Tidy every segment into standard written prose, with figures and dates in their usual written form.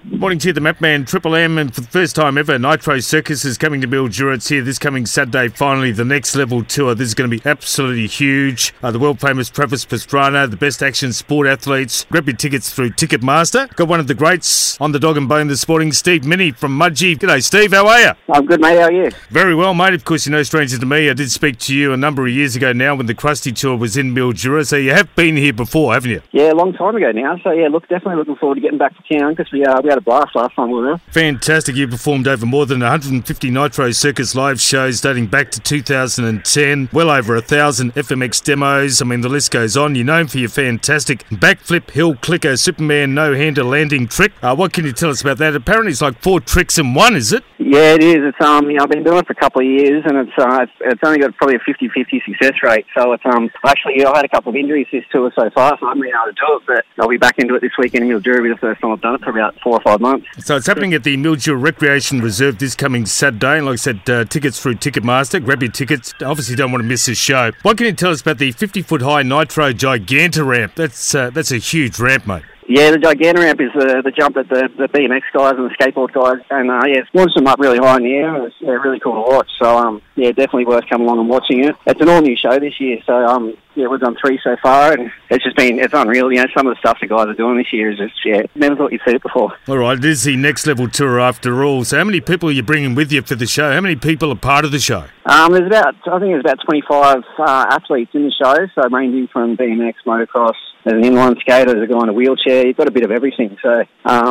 Morning to you, the Map Man, Triple M, and for the first time ever, Nitro Circus is coming to Mildura. It's here this coming Saturday, finally, the next level tour. This is going to be absolutely huge. The world-famous Travis Pastrana, the best action sport athletes. Grab your tickets through Ticketmaster. Got one of the greats on the dog and bone this morning, Steve Minnie from Mudgee. G'day, Steve, how are you? I'm good, mate, how are you? Very well, mate. Of course, you're no stranger to me. I did speak to you a number of years ago now when the Krusty Tour was in Mildura, so you have been here before, haven't you? Yeah, a long time ago now. So, yeah, definitely looking forward to getting back to town because we had a blast last time we were there. Fantastic. You performed over more than 150 Nitro Circus live shows dating back to 2010. Well over 1,000 FMX demos. I mean, the list goes on. You're known for your fantastic backflip, hill clicker, Superman no-hander landing trick. What can you tell us about that? Apparently it's like 4 tricks in one, is it? Yeah, it is. It's I've been doing it for a couple of years, and it's only got probably a 50-50 success rate. So it's actually I had a couple of injuries this tour so far, so I haven't been able to do it. But I'll be back into it this weekend in Mildura. It'll be the first time I've done it for about 4 or 5 months. So it's happening at the Mildura Recreation Reserve this coming Saturday. And like I said, tickets through Ticketmaster. Grab your tickets. Obviously, don't want to miss this show. What can you tell us about the 50-foot high Nitro Giganta ramp? That's a huge ramp, mate. Yeah, the Giganta ramp is the jump that the BMX guys and the skateboard guys, and it's launched them up really high in the air. It's really cool to watch. So definitely worth coming along and watching it. It's an all new show this year, so we've done 3 so far, and it's unreal. You know, some of the stuff the guys are doing this year is just never thought you'd see it before. All right, it is the next level tour after all. So how many people are you bringing with you for the show? How many people are part of the show? I think there's about 25 athletes in the show, so ranging from BMX, motocross. There's an inline skater, there's a guy in a wheelchair. You've got a bit of everything. So,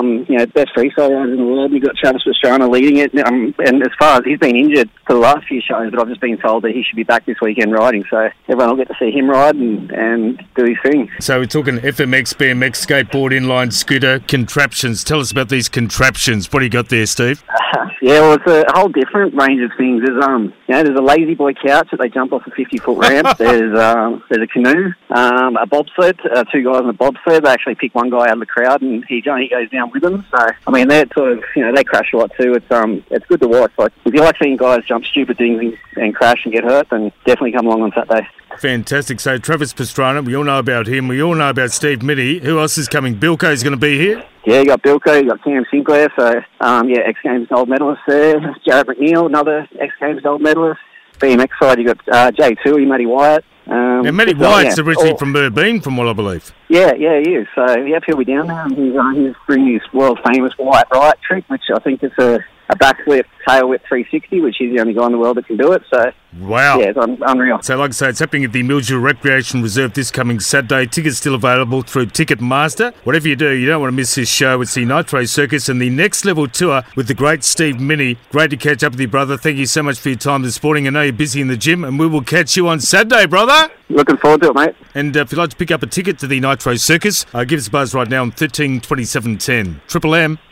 best freestyle in the world. You've got Travis Pastrana leading it. And as far as he's been injured for the last few shows, but I've just been told that he should be back this weekend riding. So everyone will get to see him ride and do his thing. So we're talking FMX, BMX, skateboard, inline scooter, contraptions. Tell us about these contraptions. What do you got there, Steve? It's a whole different range of things. There's a lazy boy couch that they jump off a 50-foot ramp. There's a canoe, a bobsled, 2 guys in a bobsled. They actually pick one guy out of the crowd and he goes down with them. So, they're sort of, they crash a lot too. It's good to watch. Like, if you like seeing guys jump stupid things and crash and get hurt, then definitely come along on Saturday. Fantastic. So Travis Pastrana, we all know about him. We all know about Steve Minnie. Who else is coming? Bilko's going to be here? Yeah, you got Bilko, you got Cam Sinclair, so, X Games gold medalist there. Jared McNeil, another X Games gold medalist. BMX side, you got J2, Matty Wyatt. Now, Matty Wyatt's originally from Merbein, from what I believe. Yeah, he is. So, he'll be down there. He's bringing his world-famous Wyatt Riot trick, which I think is a backflip, tail whip 360, which he's the only guy in the world that can do it. So, wow. Yeah, it's unreal. So, like I say, it's happening at the Mildura Recreation Reserve this coming Saturday. Tickets still available through Ticketmaster. Whatever you do, you don't want to miss this show. It's the Nitro Circus and the next level tour with the great Steve Minnie. Great to catch up with you, brother. Thank you so much for your time this morning. I know you're busy in the gym, and we will catch you on Saturday, brother. Looking forward to it, mate. And if you'd like to pick up a ticket to the Nitro Circus, give us a buzz right now on 13 27 10. Triple M.